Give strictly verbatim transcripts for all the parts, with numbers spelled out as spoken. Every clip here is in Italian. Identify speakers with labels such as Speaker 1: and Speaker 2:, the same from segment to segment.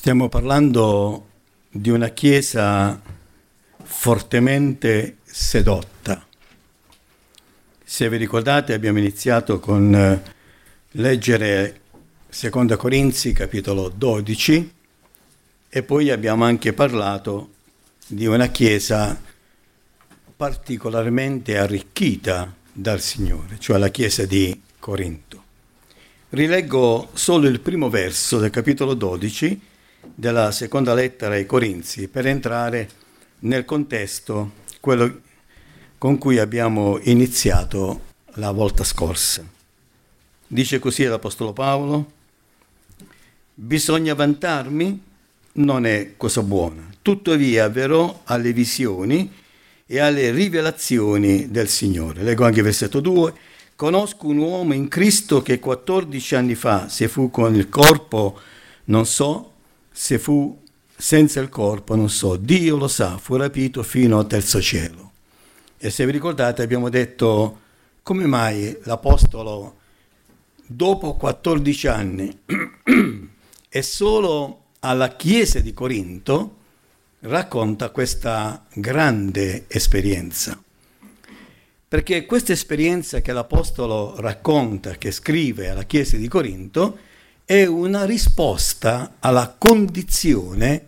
Speaker 1: Stiamo parlando di una chiesa fortemente sedotta. Se vi ricordate, abbiamo iniziato con leggere Seconda Corinzi, capitolo dodici, e poi abbiamo anche parlato di una chiesa particolarmente arricchita dal Signore, cioè la chiesa di Corinto. Rileggo solo il primo verso del capitolo dodici della seconda lettera ai Corinzi per entrare nel contesto, quello con cui abbiamo iniziato la volta scorsa. Dice così l'Apostolo Paolo: bisogna vantarmi? Non è cosa buona, tuttavia verrò alle visioni e alle rivelazioni del Signore. Leggo anche il versetto due. Conosco un uomo in Cristo che quattordici anni fa, se fu con il corpo, non so, se fu senza il corpo, non so, Dio lo sa, fu rapito fino al terzo cielo. E se vi ricordate abbiamo detto come mai l'Apostolo dopo quattordici anni e solo alla chiesa di Corinto racconta questa grande esperienza. Perché questa esperienza che l'Apostolo racconta, che scrive alla chiesa di Corinto, è una risposta alla condizione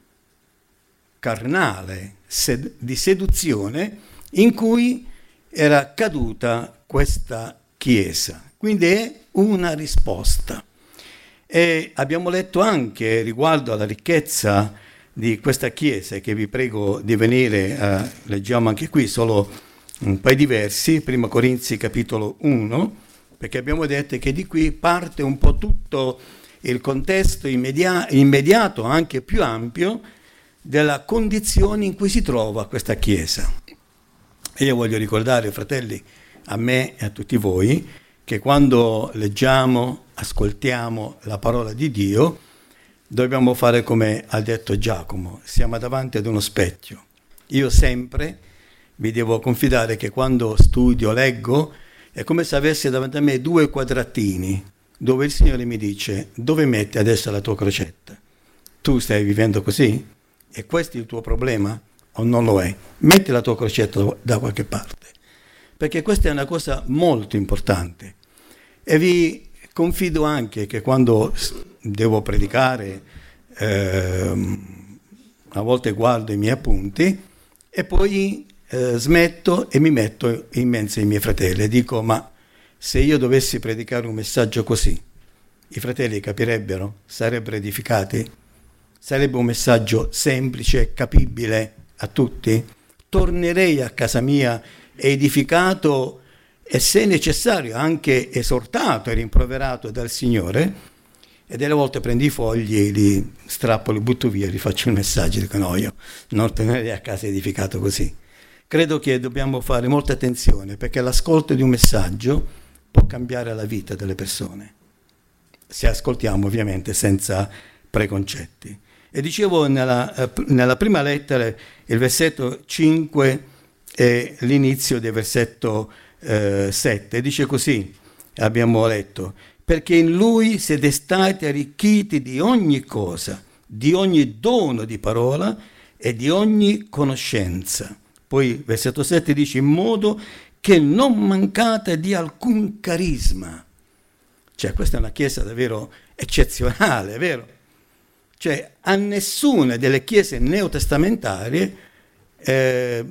Speaker 1: carnale, sed- di seduzione in cui era caduta questa chiesa. Quindi è una risposta. E abbiamo letto anche riguardo alla ricchezza di questa chiesa, che vi prego di venire, eh, leggiamo anche qui solo un paio di versi, prima Corinzi capitolo uno, perché abbiamo detto che di qui parte un po' tutto il contesto immedia- immediato, anche più ampio, della condizione in cui si trova questa chiesa. E io voglio ricordare, fratelli, a me e a tutti voi, che quando leggiamo, ascoltiamo la parola di Dio, dobbiamo fare come ha detto Giacomo, siamo davanti ad uno specchio. Io sempre vi devo confidare che quando studio, leggo, è come se avessi davanti a me due quadratini, dove il Signore mi dice: dove metti adesso la tua crocetta? Tu stai vivendo così? E questo è il tuo problema? O non lo è? Metti la tua crocetta da qualche parte. Perché questa è una cosa molto importante. E vi confido anche che quando devo predicare, eh, a volte guardo i miei appunti e poi eh, smetto e mi metto in mezzo ai miei fratelli e dico: ma se io dovessi predicare un messaggio così, i fratelli capirebbero? Sarebbero edificati? Sarebbe un messaggio semplice, capibile a tutti? Tornerei a casa mia edificato e, se necessario, anche esortato e rimproverato dal Signore, e delle volte prendo i fogli, li strappo, li butto via, li faccio il messaggio, dico: no, io non tornerei a casa edificato così. Credo che dobbiamo fare molta attenzione, perché l'ascolto di un messaggio può cambiare la vita delle persone, se ascoltiamo ovviamente senza preconcetti. E dicevo nella, nella prima lettera, il versetto cinque e l'inizio del versetto eh, sette, dice così, abbiamo letto: perché in Lui siete stati arricchiti di ogni cosa, di ogni dono di parola e di ogni conoscenza. Poi versetto sette dice: in modo che non mancate di alcun carisma. Cioè, questa è una chiesa davvero eccezionale, vero? Cioè, a nessuna delle chiese neotestamentarie eh,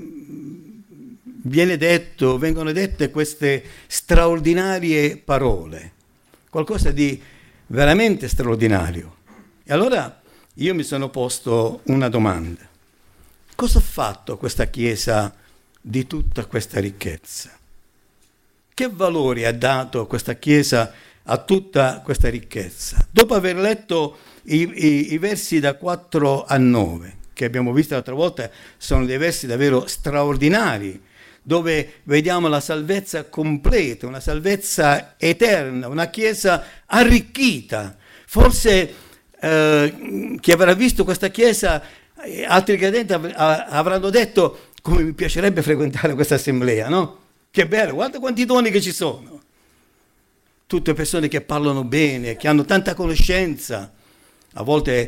Speaker 1: viene detto, vengono dette queste straordinarie parole, qualcosa di veramente straordinario. E allora io mi sono posto una domanda: cosa ha fatto questa chiesa di tutta questa ricchezza? Che valore ha dato questa chiesa a tutta questa ricchezza? Dopo aver letto i, i, i versi da quattro a nove, che abbiamo visto l'altra volta, sono dei versi davvero straordinari, dove vediamo la salvezza completa, una salvezza eterna, una chiesa arricchita. Forse eh, chi avrà visto questa chiesa, altri credenti av- avranno detto: come mi piacerebbe frequentare questa assemblea, no? Che bello, guarda quanti doni che ci sono. Tutte persone che parlano bene, che hanno tanta conoscenza. A volte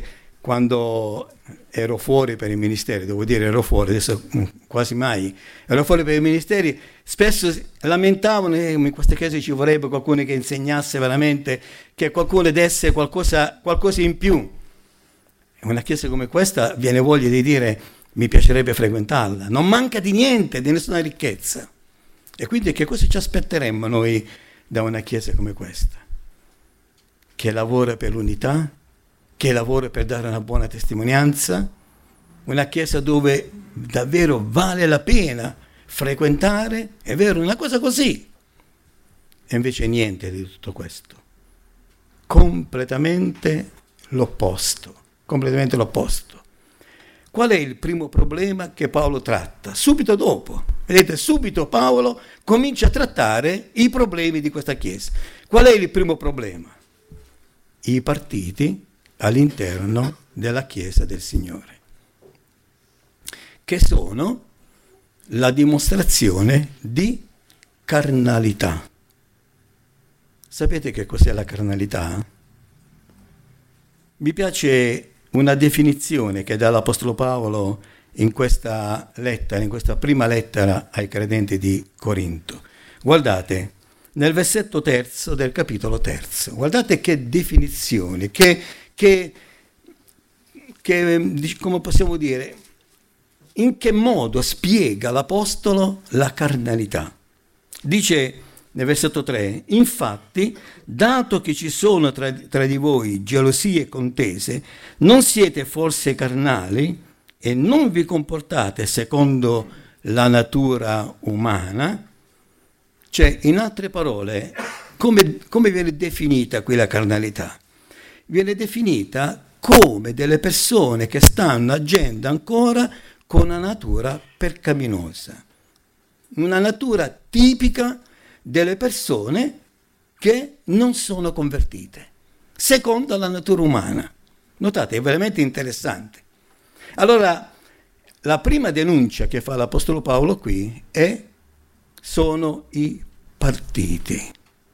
Speaker 1: quando ero fuori per i ministeri, devo dire ero fuori, adesso quasi mai, ero fuori per i ministeri, spesso lamentavano, eh, in queste chiese ci vorrebbe qualcuno che insegnasse veramente, che qualcuno desse qualcosa, qualcosa in più. In una chiesa come questa viene voglia di dire, mi piacerebbe frequentarla, non manca di niente, di nessuna ricchezza. E quindi che cosa ci aspetteremmo noi da una chiesa come questa? Che lavora per l'unità, che lavora per dare una buona testimonianza, una chiesa dove davvero vale la pena frequentare, è vero, una cosa così. E invece niente di tutto questo. Completamente l'opposto, completamente l'opposto. Qual è il primo problema che Paolo tratta? Subito dopo, vedete, subito Paolo comincia a trattare i problemi di questa chiesa. Qual è il primo problema? I partiti all'interno della Chiesa del Signore, che sono la dimostrazione di carnalità. Sapete che cos'è la carnalità? Mi piace una definizione che dà l'Apostolo Paolo in questa lettera, in questa prima lettera ai credenti di Corinto. Guardate, nel versetto terzo del capitolo terzo, guardate che definizione, che Che, che, come possiamo dire, in che modo spiega l'Apostolo la carnalità. Dice nel versetto tre, infatti, dato che ci sono tra, tra di voi gelosie e contese, non siete forse carnali e non vi comportate secondo la natura umana? Cioè, in altre parole, come, come viene definita qui la carnalità? Viene definita come delle persone che stanno agendo ancora con una natura peccaminosa, una natura tipica delle persone che non sono convertite, secondo la natura umana. Notate, è veramente interessante. Allora, la prima denuncia che fa l'Apostolo Paolo qui è, sono i partiti.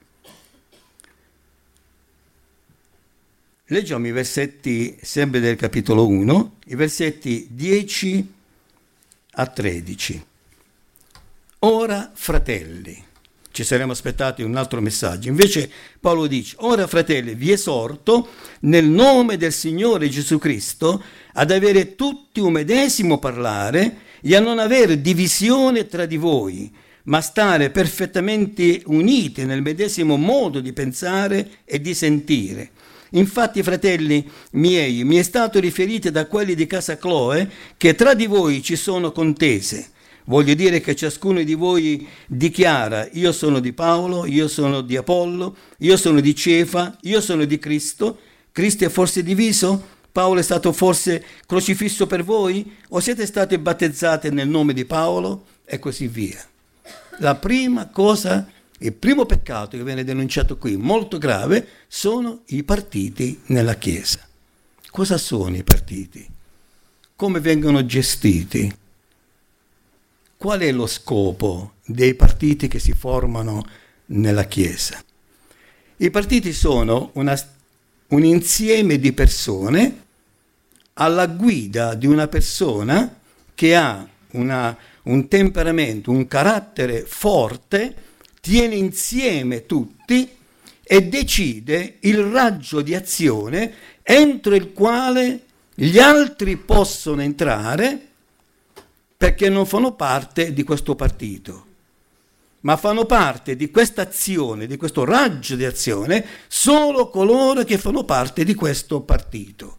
Speaker 1: Leggiamo i versetti sempre del capitolo uno, i versetti dieci a tredici. Ora, fratelli, ci saremmo aspettati un altro messaggio, invece Paolo dice, ora fratelli, vi esorto nel nome del Signore Gesù Cristo ad avere tutti un medesimo parlare e a non avere divisione tra di voi, ma stare perfettamente uniti nel medesimo modo di pensare e di sentire. Infatti, fratelli miei, mi è stato riferito da quelli di casa Cloe che tra di voi ci sono contese. Voglio dire che ciascuno di voi dichiara, io sono di Paolo, io sono di Apollo, io sono di Cefa, io sono di Cristo. Cristo è forse diviso? Paolo è stato forse crocifisso per voi? O siete stati battezzati nel nome di Paolo? E così via. La prima cosa, il primo peccato che viene denunciato qui, molto grave, sono i partiti nella Chiesa. Cosa sono i partiti? Come vengono gestiti? Qual è lo scopo dei partiti che si formano nella Chiesa? I partiti sono una, un insieme di persone alla guida di una persona che ha una, un temperamento, un carattere forte, tiene insieme tutti e decide il raggio di azione entro il quale gli altri possono entrare perché non fanno parte di questo partito, ma fanno parte di questa azione, di questo raggio di azione, solo coloro che fanno parte di questo partito.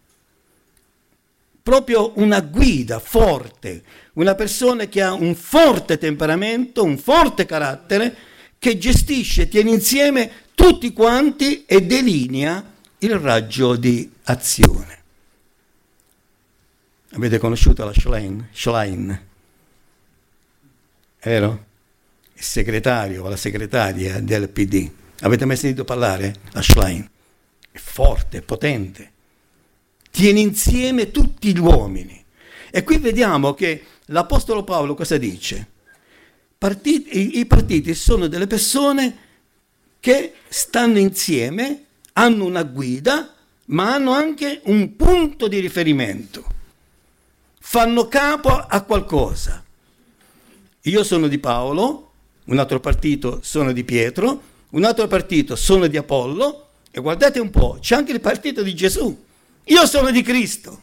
Speaker 1: Proprio una guida forte, una persona che ha un forte temperamento, un forte carattere, che gestisce, tiene insieme tutti quanti e delinea il raggio di azione. Avete conosciuto la Schlein? Schlein? Vero? Il segretario o la segretaria del P D. Avete mai sentito parlare? La Schlein. È forte, è potente. Tiene insieme tutti gli uomini. E qui vediamo che l'Apostolo Paolo cosa dice? Partiti, i partiti sono delle persone che stanno insieme, hanno una guida, ma hanno anche un punto di riferimento. Fanno capo a qualcosa. Io sono di Paolo, un altro partito sono di Pietro, un altro partito sono di Apollo, e guardate un po', c'è anche il partito di Gesù. Io sono di Cristo.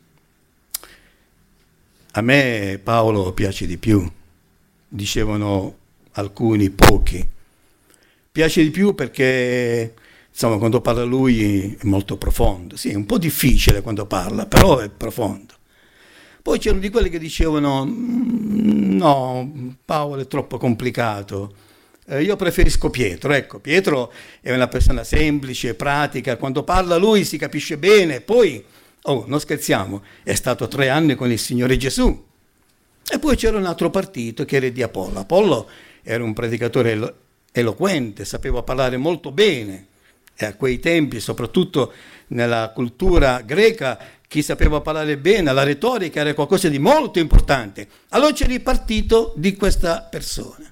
Speaker 1: A me Paolo piace di più, dicevano alcuni, pochi. Piace di più perché, insomma, quando parla lui è molto profondo. Sì, è un po' difficile quando parla, però è profondo. Poi c'erano di quelli che dicevano, no, Paolo è troppo complicato, eh, io preferisco Pietro. Ecco, Pietro è una persona semplice, pratica, quando parla lui si capisce bene. Poi, oh, non scherziamo, è stato tre anni con il Signore Gesù. E poi c'era un altro partito che era di Apollo. Apollo era un predicatore elo- eloquente, sapeva parlare molto bene. E a quei tempi, soprattutto nella cultura greca, chi sapeva parlare bene, la retorica era qualcosa di molto importante. Allora c'era il partito di questa persona.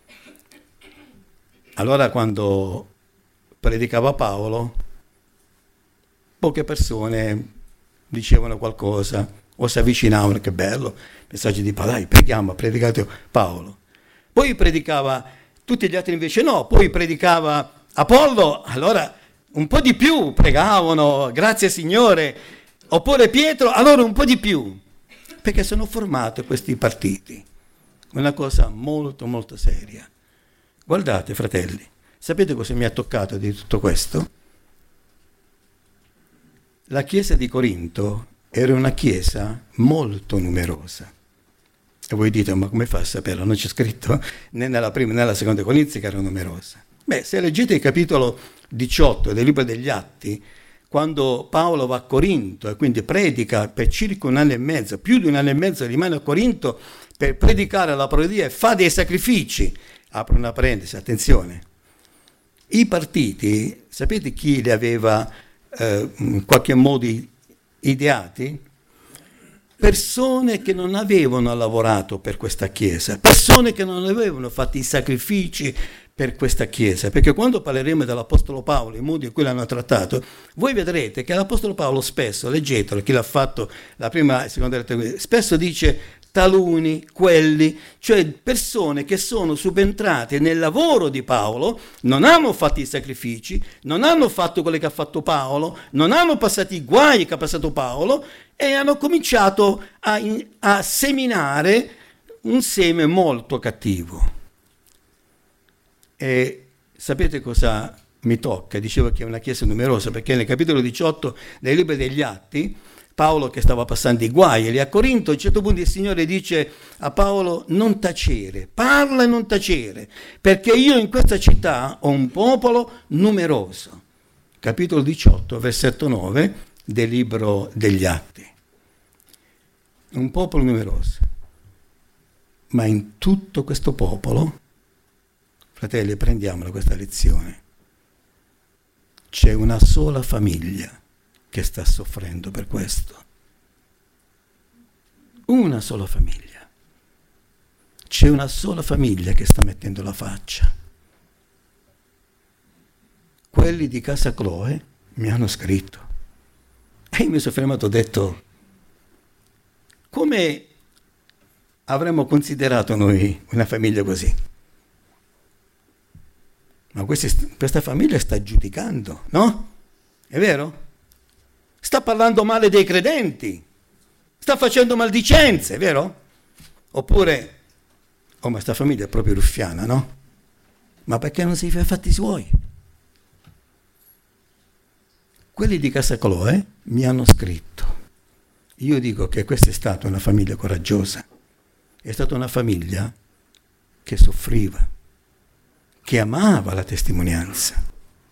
Speaker 1: Allora quando predicava Paolo, poche persone dicevano qualcosa o si avvicinavano, che bello, messaggio di Paolo, dai, preghiamo, ha predicato Paolo. Poi predicava, tutti gli altri invece no, poi predicava Apollo, allora un po' di più pregavano, grazie Signore, oppure Pietro, allora un po' di più, perché sono formati questi partiti, una cosa molto molto seria. Guardate fratelli, sapete cosa mi ha toccato di tutto questo? La chiesa di Corinto era una chiesa molto numerosa. E voi dite, ma come fa a saperlo? Non c'è scritto né nella prima né nella seconda Corinzi che era numerosa. Beh, se leggete il capitolo diciotto del libro degli Atti, quando Paolo va a Corinto e quindi predica per circa un anno e mezzo, più di un anno e mezzo rimane a Corinto per predicare la parola di Dio e fa dei sacrifici. Apro una parentesi, attenzione. I partiti, sapete chi li aveva eh, in qualche modo ideati? Persone che non avevano lavorato per questa chiesa, persone che non avevano fatto i sacrifici per questa chiesa, perché quando parleremo dell'Apostolo Paolo, il modo in cui l'hanno trattato, voi vedrete che l'Apostolo Paolo spesso, leggetelo, chi l'ha fatto la prima e seconda lettera, spesso dice taluni, quelli, cioè persone che sono subentrate nel lavoro di Paolo, non hanno fatto i sacrifici, non hanno fatto quello che ha fatto Paolo, non hanno passato i guai che ha passato Paolo e hanno cominciato a, a seminare un seme molto cattivo. E sapete cosa mi tocca? Dicevo che è una chiesa numerosa, perché nel capitolo diciotto del libro degli Atti, Paolo che stava passando i guai lì a Corinto, a un certo punto il Signore dice a Paolo: non tacere, parla e non tacere, perché io in questa città ho un popolo numeroso. Capitolo diciotto, versetto nove del libro degli Atti. Un popolo numeroso. Ma in tutto questo popolo, fratelli, prendiamola questa lezione, c'è una sola famiglia che sta soffrendo per questo. Una sola famiglia. C'è una sola famiglia che sta mettendo la faccia. Quelli di casa Chloe mi hanno scritto. E io mi sono fermato e ho detto: come avremmo considerato noi una famiglia così? Ma questi, questa famiglia sta giudicando, no? È vero? Sta parlando male dei credenti, sta facendo maldicenze, vero? Oppure, oh, ma sta famiglia è proprio ruffiana, no? Ma perché non si fa i fatti suoi? Quelli di casa Chloe mi hanno scritto. Io dico che questa è stata una famiglia coraggiosa, è stata una famiglia che soffriva, che amava la testimonianza.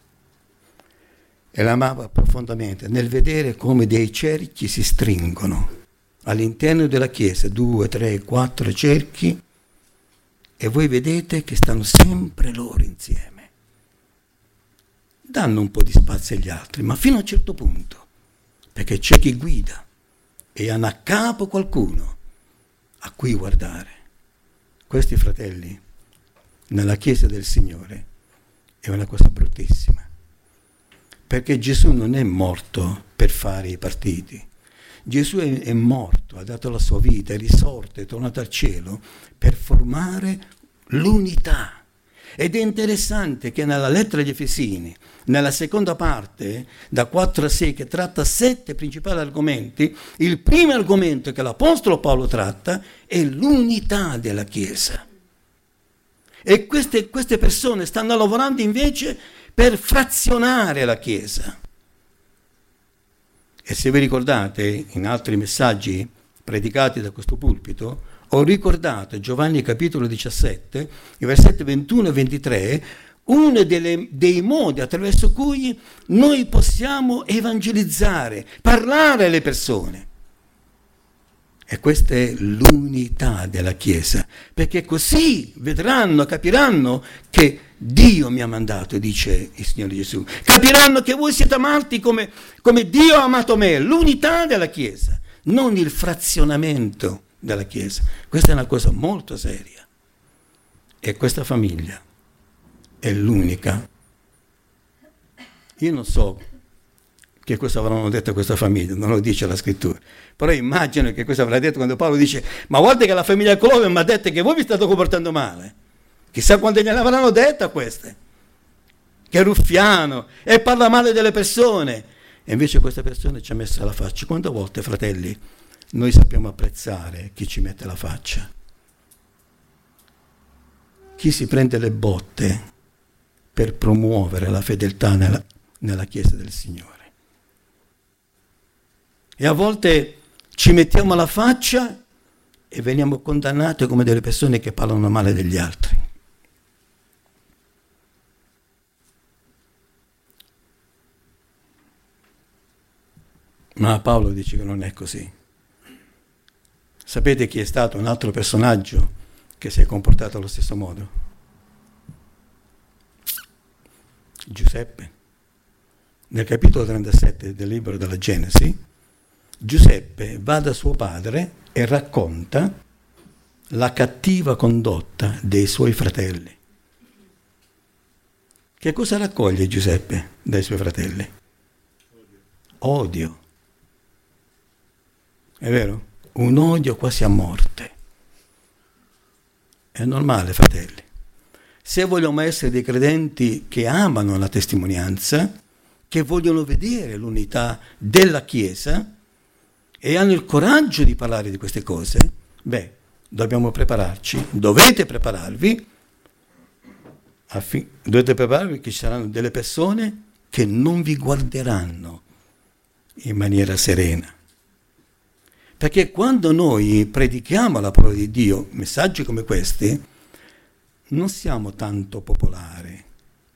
Speaker 1: E l'amava profondamente, nel vedere come dei cerchi si stringono all'interno della chiesa, due, tre, quattro cerchi, e voi vedete che stanno sempre loro insieme. Danno un po' di spazio agli altri, ma fino a un certo punto, perché c'è chi guida e hanno a capo qualcuno a cui guardare. Questi fratelli, nella chiesa del Signore, è una cosa bruttissima. Perché Gesù non è morto per fare i partiti. Gesù è, è morto, ha dato la sua vita, è risorto, è tornato al cielo per formare l'unità. Ed è interessante che nella lettera agli Efesini, nella seconda parte, da quattro a sei, che tratta sette principali argomenti, il primo argomento che l'Apostolo Paolo tratta è l'unità della Chiesa. E queste, queste persone stanno lavorando invece per frazionare la Chiesa. E se vi ricordate, in altri messaggi predicati da questo pulpito, ho ricordato Giovanni capitolo diciassette, i versetti ventuno e ventitré, uno delle, dei modi attraverso cui noi possiamo evangelizzare, parlare alle persone. E questa è l'unità della Chiesa, perché così vedranno, capiranno che Dio mi ha mandato, dice il Signore Gesù. Capiranno che voi siete amati come, come Dio ha amato me, l'unità della Chiesa, non il frazionamento della Chiesa. Questa è una cosa molto seria. E questa famiglia è l'unica. Io non so che cosa avranno detto a questa famiglia, non lo dice la scrittura, però immagino che cosa avrà detto quando Paolo dice: ma guarda che la famiglia Clove mi ha detto che voi vi state comportando male. Chissà quante gliene avranno detto a queste, che è ruffiano e parla male delle persone, e invece questa persona ci ha messo la faccia. Quante volte, fratelli, noi sappiamo apprezzare chi ci mette la faccia, chi si prende le botte per promuovere la fedeltà nella, nella Chiesa del Signore. E a volte ci mettiamo la faccia e veniamo condannati come delle persone che parlano male degli altri. Ma Paolo dice che non è così. Sapete chi è stato un altro personaggio che si è comportato allo stesso modo? Giuseppe. Nel capitolo trentasette del libro della Genesi, Giuseppe va da suo padre e racconta la cattiva condotta dei suoi fratelli. Che cosa raccoglie Giuseppe dai suoi fratelli? Odio. È vero? Un odio quasi a morte. È normale, fratelli. Se vogliamo essere dei credenti che amano la testimonianza, che vogliono vedere l'unità della Chiesa e hanno il coraggio di parlare di queste cose, beh, dobbiamo prepararci, dovete prepararvi, affi- dovete prepararvi che ci saranno delle persone che non vi guarderanno in maniera serena. Perché quando noi predichiamo la parola di Dio, messaggi come questi, non siamo tanto popolari.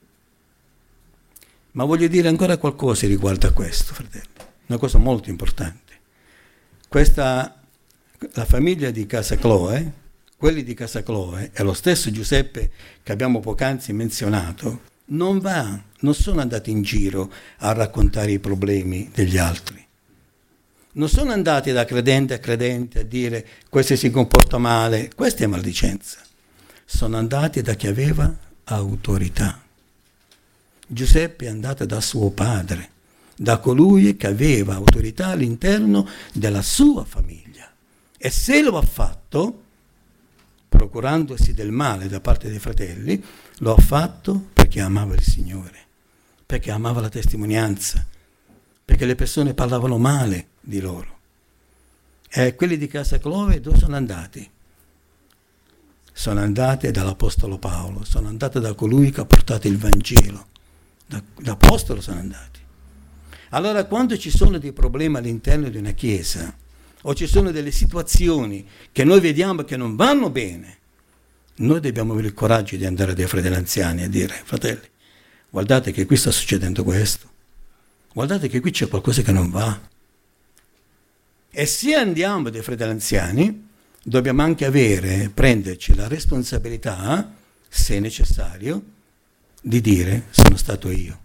Speaker 1: Ma voglio dire ancora qualcosa riguardo a questo, fratelli, una cosa molto importante. Questa, la famiglia di Casa Cloe, quelli di Casa Cloe e lo stesso Giuseppe che abbiamo poc'anzi menzionato, non va, non sono andati in giro a raccontare i problemi degli altri. Non sono andati da credente a credente a dire questo si comporta male, questa è maldicenza. Sono andati da chi aveva autorità. Giuseppe è andato da suo padre, da colui che aveva autorità all'interno della sua famiglia. E se lo ha fatto, procurandosi del male da parte dei fratelli, lo ha fatto perché amava il Signore, perché amava la testimonianza, perché le persone parlavano male di loro. E quelli di Casa Clove dove sono andati? Sono andati dall'Apostolo Paolo, sono andati da colui che ha portato il Vangelo. Da, l'Apostolo sono andati. Allora, quando ci sono dei problemi all'interno di una chiesa, o ci sono delle situazioni che noi vediamo che non vanno bene, noi dobbiamo avere il coraggio di andare dai fratelli anziani e dire: fratelli, guardate che qui sta succedendo questo, guardate che qui c'è qualcosa che non va. E se andiamo dai fratelli anziani, dobbiamo anche avere, prenderci la responsabilità, se è necessario, di dire: sono stato io.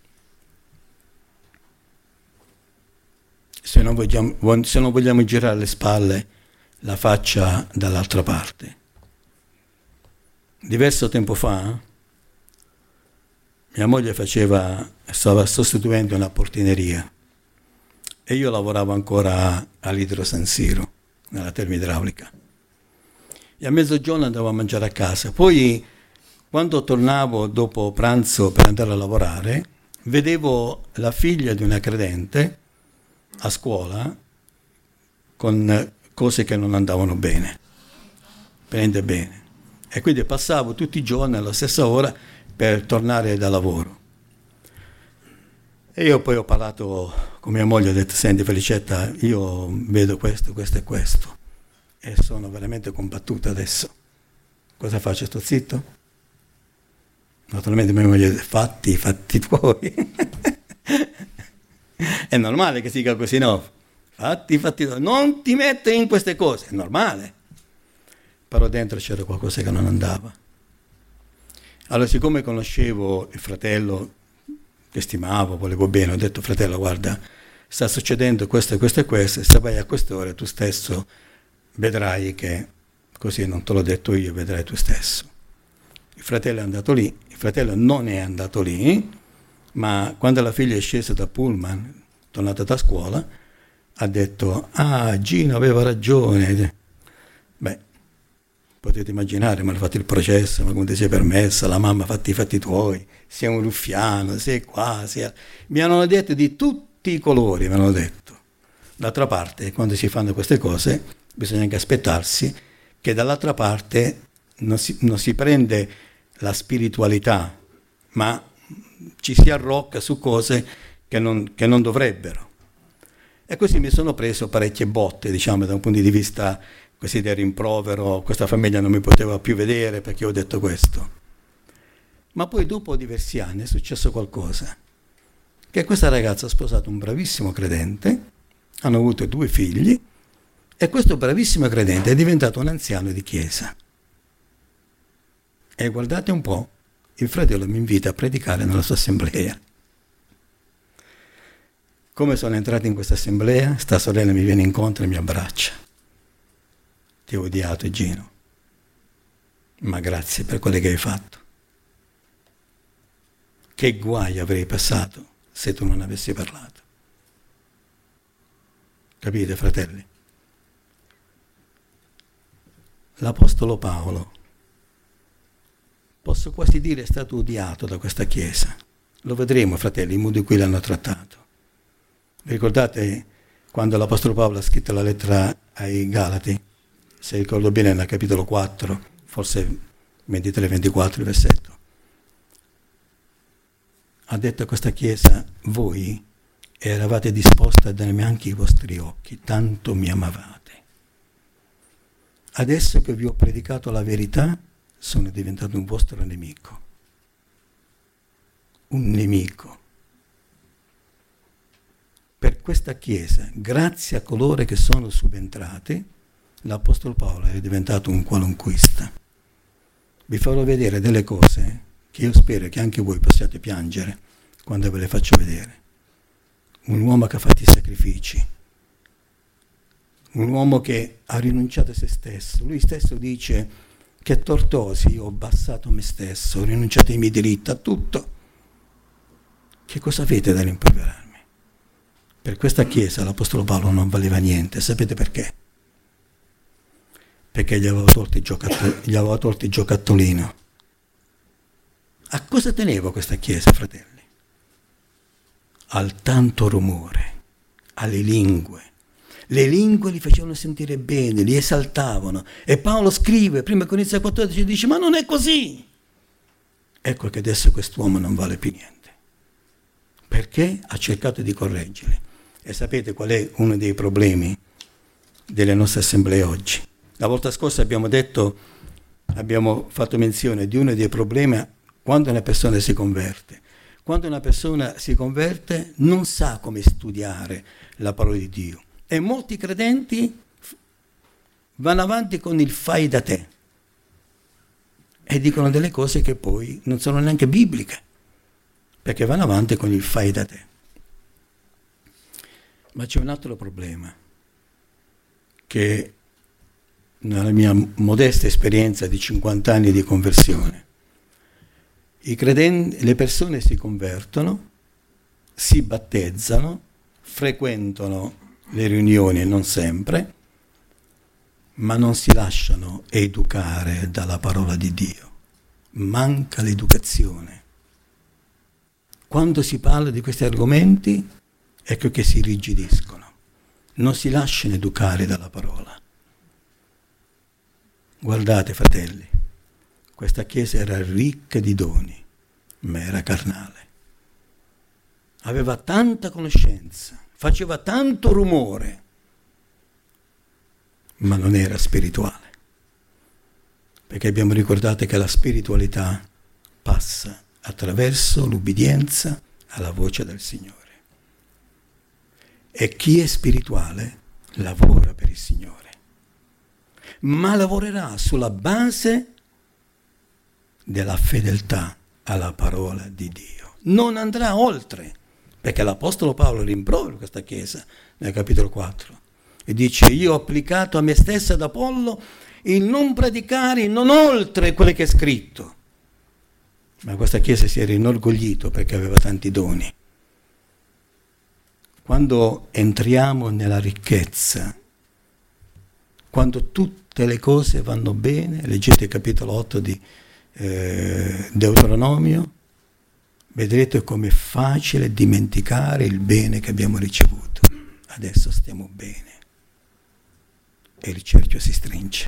Speaker 1: Se non vogliamo, se non vogliamo girare le spalle, la faccia dall'altra parte. Diverso tempo fa Mia moglie faceva, stava sostituendo una portineria e io lavoravo ancora all'Idro San Siro, nella termoidraulica. E a mezzogiorno andavo a mangiare a casa. Poi, quando tornavo dopo pranzo per andare a lavorare, vedevo la figlia di una credente a scuola con cose che non andavano bene, prende bene. E quindi passavo tutti i giorni alla stessa ora per tornare da lavoro. E io poi ho parlato con mia moglie, ho detto: senti Felicetta, io vedo questo, questo e questo, e sono veramente combattuta adesso. Cosa faccio? Sto zitto? Naturalmente mia moglie: fatti i fatti tuoi. È normale che si dica così, no? Fatti i fatti tuoi, non ti mettere in queste cose, è normale. Però dentro c'era qualcosa che non andava. Allora, siccome conoscevo il fratello che stimavo, volevo bene, ho detto: fratello, guarda, sta succedendo questo e questo e questo, e se vai a quest'ora tu stesso vedrai che, così non te l'ho detto io, vedrai tu stesso. Il fratello è andato lì, il fratello non è andato lì, ma quando la figlia è scesa da Pullman, tornata da scuola, ha detto: ah, Gino aveva ragione. Beh, potete immaginare, mi hanno fatto il processo, ma come ti sei permessa, la mamma ha fatto i fatti tuoi, sei un ruffiano, sei qua, sei... Mi hanno detto di tutti i colori, mi hanno detto. D'altra parte, quando si fanno queste cose, bisogna anche aspettarsi che dall'altra parte non si, non si prende la spiritualità, ma ci si arrocca su cose che non, che non dovrebbero. E così mi sono preso parecchie botte, diciamo, da un punto di vista così del rimprovero. Questa famiglia non mi poteva più vedere perché ho detto questo. Ma poi dopo diversi anni è successo qualcosa, che questa ragazza ha sposato un bravissimo credente, hanno avuto due figli, e questo bravissimo credente è diventato un anziano di chiesa. E guardate un po', il fratello mi invita a predicare nella sua assemblea. Come sono entrato in questa assemblea, sta sorella mi viene incontro e mi abbraccia. Ti ho odiato, Gino, ma grazie per quello che hai fatto. Che guai avrei passato se tu non avessi parlato. Capite, fratelli? L'Apostolo Paolo, posso quasi dire, è stato odiato da questa Chiesa. Lo vedremo, fratelli, il modo in cui l'hanno trattato. Vi ricordate quando l'Apostolo Paolo ha scritto la lettera ai Galati? Se ricordo bene, nel capitolo quattro, forse ventitré ventiquattro il versetto. Ha detto a questa Chiesa: voi eravate disposti a darmi anche i vostri occhi, tanto mi amavate. Adesso che vi ho predicato la verità, sono diventato un vostro nemico. Un nemico. Per questa Chiesa, grazie a coloro che sono subentrati, l'Apostolo Paolo è diventato un qualunquista. Vi farò vedere delle cose che io spero che anche voi possiate piangere quando ve le faccio vedere. Un uomo che ha fatto i sacrifici, un uomo che ha rinunciato a se stesso. Lui stesso dice: che tortosi, io ho abbassato me stesso, ho rinunciato ai miei diritti, a tutto. Che cosa avete da rimproverarmi? Per questa Chiesa l'Apostolo Paolo non valeva niente. Sapete perché? Perché gli aveva tolto il, giocattol- gli aveva tolto il giocattolino. A cosa teneva questa Chiesa, fratelli? Al tanto rumore, alle lingue. Le lingue li facevano sentire bene, li esaltavano. E Paolo scrive, prima Corinzi quattordici, dice: ma non è così. Ecco che adesso quest'uomo non vale più niente. Perché ha cercato di correggerli. E sapete qual è uno dei problemi delle nostre assemblee oggi? La volta scorsa abbiamo detto, abbiamo fatto menzione di uno dei problemi quando una persona si converte. Quando una persona si converte non sa come studiare la parola di Dio. E molti credenti vanno avanti con il fai da te e dicono delle cose che poi non sono neanche bibliche, perché vanno avanti con il fai da te. Ma c'è un altro problema, che nella mia modesta esperienza di cinquanta anni di conversione, I credenti, le persone si convertono, si battezzano, frequentano le riunioni, non sempre, ma non si lasciano educare dalla parola di Dio. Manca l'educazione. Quando si parla di questi argomenti, ecco che si irrigidiscono, non si lasciano educare dalla parola. Guardate, fratelli, questa chiesa era ricca di doni, ma era carnale. Aveva tanta conoscenza, faceva tanto rumore, ma non era spirituale. Perché abbiamo ricordato che la spiritualità passa attraverso l'ubbidienza alla voce del Signore. E chi è spirituale lavora per il Signore, ma lavorerà sulla base della fedeltà alla parola di Dio. Non andrà oltre, perché l'Apostolo Paolo rimprovera questa Chiesa nel capitolo quattro e dice: io ho applicato a me stesso ad Apollo il non predicare non oltre quello che è scritto. Ma questa Chiesa si era inorgoglito perché aveva tanti doni. Quando entriamo nella ricchezza, quando tutte le cose vanno bene, leggete il capitolo otto di eh, Deuteronomio, vedrete com'è facile dimenticare il bene che abbiamo ricevuto. Adesso stiamo bene e il cerchio si stringe.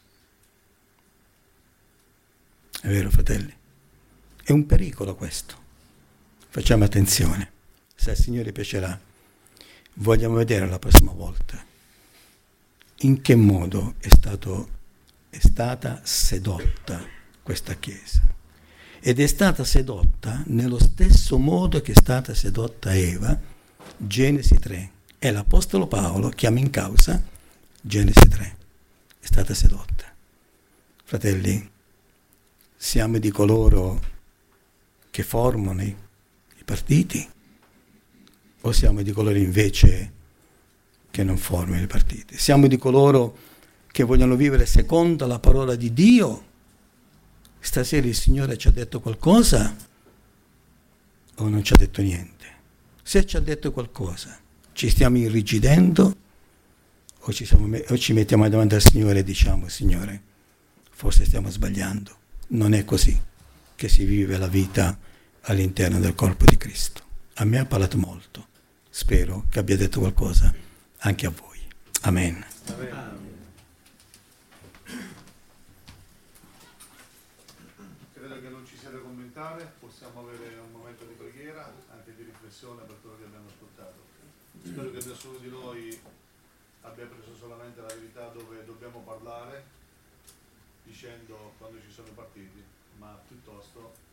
Speaker 1: È vero, fratelli? È un pericolo questo. Facciamo attenzione. Se al Signore piacerà, vogliamo vedere la prossima volta in che modo è, stato, è stata sedotta questa Chiesa. Ed è stata sedotta nello stesso modo che è stata sedotta Eva, Genesi tre. E l'Apostolo Paolo chiama in causa Genesi tre. È stata sedotta. Fratelli, siamo di coloro che formano i, i partiti o siamo di coloro invece che non formano i partiti? Siamo di coloro che vogliono vivere secondo la parola di Dio? Stasera il Signore ci ha detto qualcosa o non ci ha detto niente? Se ci ha detto qualcosa, ci stiamo irrigidendo o ci, siamo, o ci mettiamo davanti al Signore e diciamo: Signore, forse stiamo sbagliando. Non è così che si vive la vita all'interno del corpo di Cristo. A me ha parlato molto, spero che abbia detto qualcosa anche a voi. Amen.
Speaker 2: Amen. Credo che non ci sia da commentare, possiamo avere un momento di preghiera, anche di riflessione per quello che abbiamo ascoltato. Spero che nessuno di noi abbia preso solamente la verità dove dobbiamo parlare, dicendo quando ci sono i partiti, ma piuttosto